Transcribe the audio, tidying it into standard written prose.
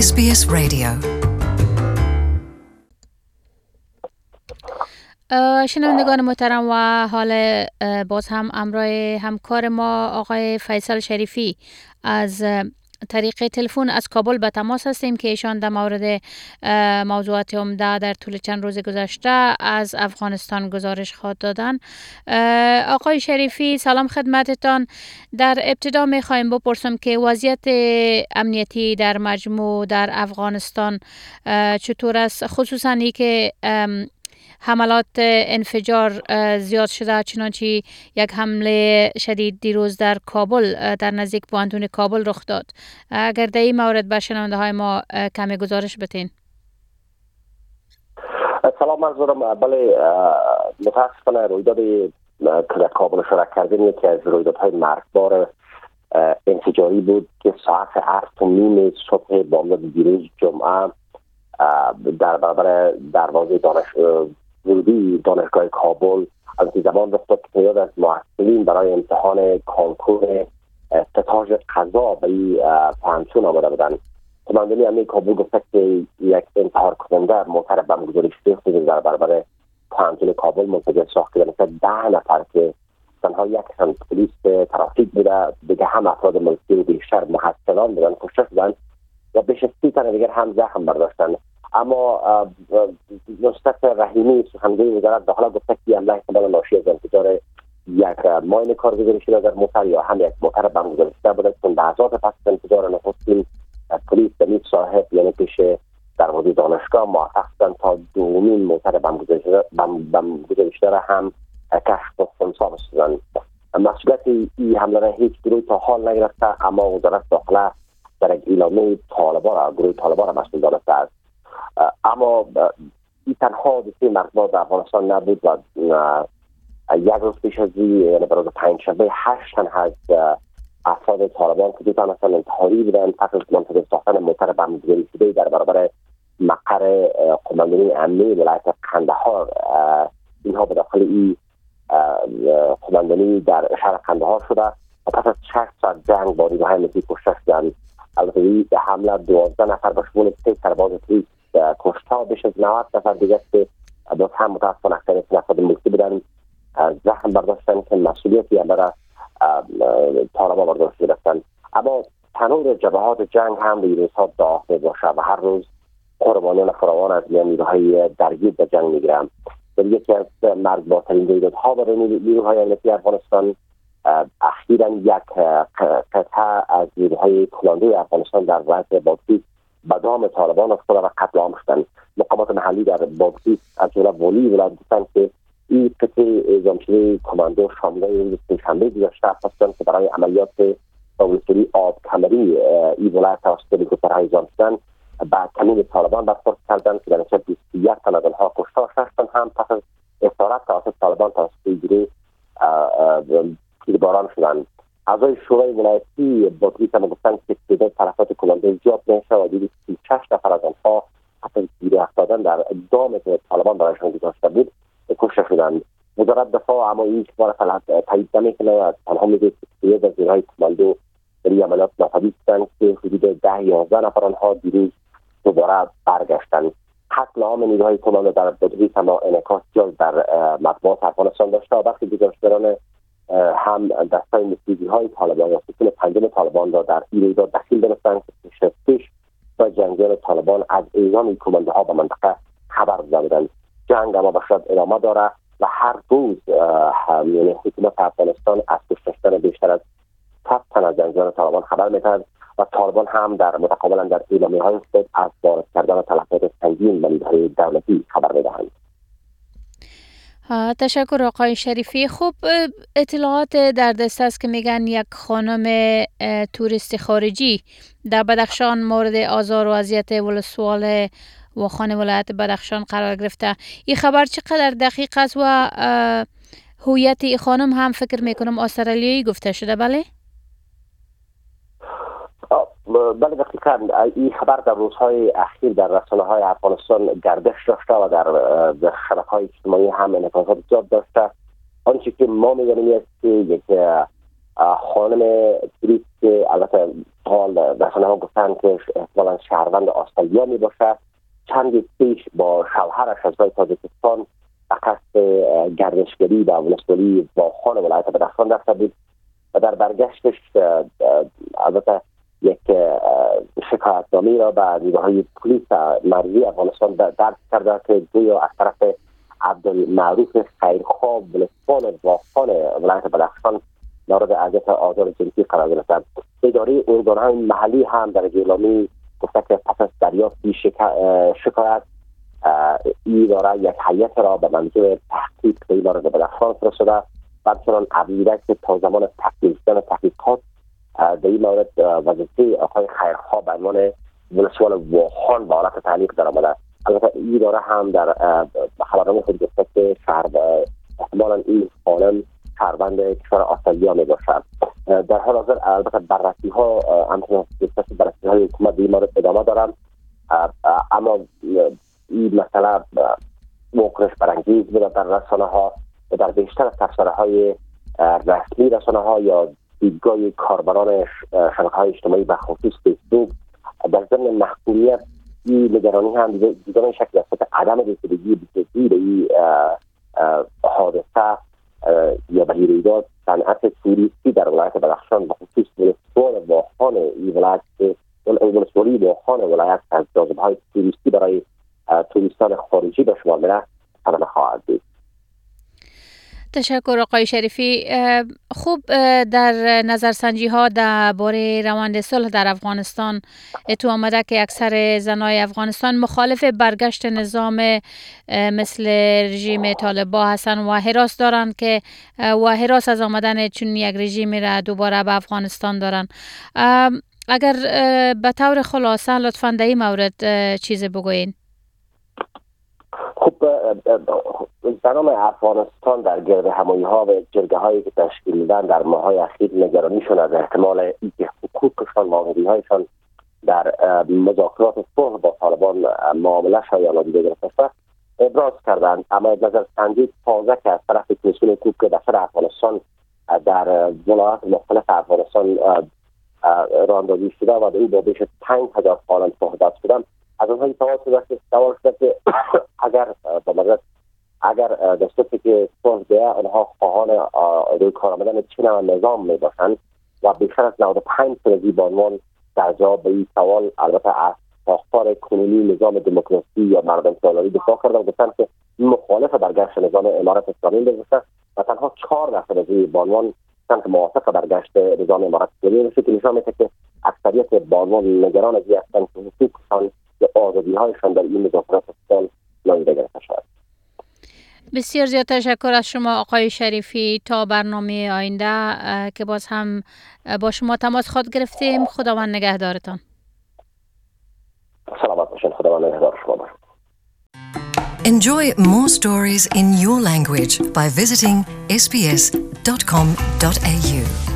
SBS Radio. شنوندگان محترم و حال باز هم همراه همکار ما آقای فیصل شریفی از طریق تلفن از کابل به تماس هستیم که ایشان در مورد موضوعات عمده در طول چند روز گذشته از افغانستان گزارش خواهد دادن. آقای شریفی سلام خدمتتان. در ابتدا میخوایم بپرسم که وضعیت امنیتی در مجموع در افغانستان چطور است، خصوصا ای که حملات انفجار زیاد شده، چنانچه یک حمله شدید دیروز در کابل در نزدیک پوهنتون کابل رخ داد. اگر در این مورد به شنونده های ما کمی گزارش بتین. سلام عرض دارم. بله، متاسفانه رویدادی که در کابل اشاره کردیم یکی از رویدادهای مرگبار انفجاری بود که ساعت 8:30 صبح بامداد دیروز جمعه در برابر دروازه ورودی دانشگاه کابل از این زمان رخ داد که تعداد از محصلین برای امتحان کنکور ستاژ قضا به این پوهنتون آمده بودند. قماندانی امنیتی کابل گفته که یک انتحار کننده موتر بمبگذاری شده در برابر پوهنتون کابل منفجر ساخته مثل 10 نفر که تنها یک تن پلیس ترافیک بوده، دیگه هم افراد ملکی و بیشتر محصلان بودن کشته شدند و بیش از 30 تن دیگر هم زخم برداشتند. اما نصرت رحیمی سخنگوی وزارت داخله گفته که حمله احتمال ناشی از انفجار یک ماین کارگزاری شده در موتر یا هم یک موتر بمبگذاری شده بوده. چون لحظات پس از انفجار نخستین پلیس دمید صاحب یعنی پیش دروازه دانشگاه موفق شدند تا دومین موتر بمبگذاری شده را هم کشف و خنثی بسازند. مسئولیت این حمله را هیچ گروه تا حال نگرفته، اما وزارت داخله در یک اعلامیه گروه طالبان را مسئول دانسته است. اما این تنها حادثه مرگبار در افغانستان نبود و یک روز پیش از یعنی برای پنجشنبه 8 تن از افراد طالبان که 2 تن اصلا انتحاری بودن پس از منفجر ساختن موتر بمبگذاری شده در برابر مقر قماندانی امنیتی ولایت قندهار، اینها به داخل این قماندانی در شهر قندهار شده و پس از 6 ساعت جنگ با نیروهای امنیتی کشته شدند. البته این حمله 12 نفر به شمول 3 سرباز پلیس کشته و بیش از 90 نفر دیگر که باز هم متاسفانه اکثریت افراد ملکی بودن زخم برداشتن که مسئولیتی هم برای طالبان برداشت گرفتن. اما تنور جبهات جنگ هم به این روزها داغ میباشه و هر روز قربانیان فراوان از میان نیروهای درگیر به جنگ میگیرن. در یکی از مرگبارترین رویدادها برای نیروهای امنیتی افغانستان اخیراً یک قطعه از نیروهای کماندوی افغانستان در ولایت بادغیس به دام طالبان افتاده و قتل عام شدند. مقامات محلی در بادغیس از جمله والی ولایت گفتند که این قطعه اعزام شده کماندو شامل روز سه‌شنبه گذشته هستند که برای عملیات ولسوالی آب کمری این ولایت توسط هلیکوپترها اعزام شدند بعد کمین طالبان برخورد کردند که در نتیجه 21 تن از آنها کشته و 6 تن هم پس از اسارت توسط طالبان توسط گروه تیرباران شدند. اعضای شورای ولایتی بادغیس هم گفتند که تعداد تلفات کماندو زیاد میشه و 36 نفر از آنها پس از گیر افتادن در دام که طالبان برایشان گذاشته بود کشته شدند. وزارت دفاع اما این شمار تایید نمیکنه و تنها میگه که تعداد از نیروهای کماندو در این عملیات ناپدید شدند که حدود 10-11 نفر آنها دیروز دوباره برگشتند. قتل عام نیروهای کماندو در بادغیس هم انعکاس جالب در مطبوعات افغانستان داشته و برخی گزارشگران هم دستای مسیحی های طالبان یا ستون پنجم طالبان را در این رویداد دخیل دانستند که پیش و جنگیان طالبان از اعزام کماندوها به منطقه خبر داده بودند. جنگ اما به شدت ادامه داره و هر روز یعنی حکومت افغانستان از کشته شدن بیشتر از 100 تن از جنگیان طالبان خبر می‌دهد و طالبان هم در متقابلا در اعلامیه‌های خود از وارد کردن تلفات سنگین به نیروهای دولتی خبر می‌دهند. تشکر آقای شریفی. خوب، اطلاعات در دست است که میگن یک خانم توریست خارجی در بدخشان مورد آزار و اذیت ولسوال واخان ولایت بدخشان قرار گرفته. این خبر چقدر دقیق است و هویت این خانم هم فکر میکنم استرالیایی گفته شده؟ بله؟ بله دقیقاً. این خبر در روزهای اخیر در رسانه‌های افغانستان گردش داشته و در شبکه‌های اجتماعی هم انعکاسات زیاد داشته. آنچه که ما می‌دانیم است که یک خانم توریست که البته حال رسانه ها گفتن که احتمالا شهروند استرالیا می باشه، چند روز پیش با شوهرش از تاجیکستان به قصد گردشگری و ولسوالی واخان ولایت بدخشان رفته بود و در برگشتش البته یک شکایتنامه را به نیروهای پلیس مرزی افغانستان درج کرده که گویا از طرف عبدالمعروف خیرخواه ولسوال واخان ولایت بدخشان مورد اذیت آزار جنسی قرار گرفته. اداره ارگان‌های محلی هم در اعلامیه گفته که پس از دریافت شکایت این اداره یک هیئت را به منظور تحقیق به این مورد بدخشان فرستاده و همچنان ابزوده که تا زمان تکمیل شدن تحقیقات در این مورد وظیفه آقای خیرخواه به عنوان ولسوال واخان به حالت تعلیق درآمده. البته این اداره هم در خبرنامه خود گفته که احتمالاً این خانم شهروند کشور استرالیا می باشد. در حال حاضر البته بررسی ها بررسی های حکومت به این مورد ادامه دارند، اما این مسئله موقعش برانگیز بوده در رسانه ها و در بیشتر تفسیرهای های رسمی رسانه ها یا دیدگاه کاربران شبکه های اجتماعی به خصوص فیسبوک در ضمن محکومیت این نگرانی هم دیدن شکل است که عدم رسیدگی به این حادثه یا به رویداد صنعت توریستی در ولایت بدخشان به خصوص ولسوال واخان این ولایت ولسوالی واخان ولایت از جاذبه‌های توریستی برای توریستان خارجی به شمار میره تمام خواهد بود. تشکر آقای شریفی. خوب، در نظرسنجی ها درباره روند صلح در افغانستان تو آمده که اکثر زنای افغانستان مخالف برگشت نظام مثل رژیم طالبان هستند و حراس دارند که حراس از آمدن چون یک رژیم را دوباره به افغانستان دارند. اگر به طور خلاصه لطفاً در این مورد چیز بگوین. خب زنان افغانستان در گرد همایی ها و جرگه هایی که تشکیل میدن در ماهای اخیر نگرانیشون از احتمال اینکه حقوقشان معامله هایشان در مذاکرات صلح با طالبان معامله شایان دیده گرفته ابراز کردند. اما نظر سنجی تازه که از طرف کمیسیون حقوق بشر افغانستان در ولایات مختلف افغانستان راه اندازی شده و در این با بیش 5,000 خانم صحبت شدن، از آنها سوال شده که اگر دستوری که صلح ده آنها خواهان روی کار آمدن چه نوع نظام می باشند و بیشتر از 95% بانوان در جواب به این سوال البته از ساختار کنونی نظام دموکراسی یا مردم سالاری دفاع کردن و گفتند که مخالف برگشت نظام امارت اسلامی باشند و تنها 4% از این بانوان که موافق برگشت نظام امارت اسلامی باشند، که نشان میده که اکثریت بانوان نگران از این هستند که حقوقشان یا آزادی‌هایشان در این مذاکرات صلح نادیده گرفته شود. بسیار زیاد تشکر از شما آقای شریفی. تا برنامه آینده که باز هم با شما تماس خود گرفتیم. خداوند نگهدارتان. سلامت باشین. خداوند نگهدار شما باشه. Enjoy more stories in your language by visiting sbs.com.au.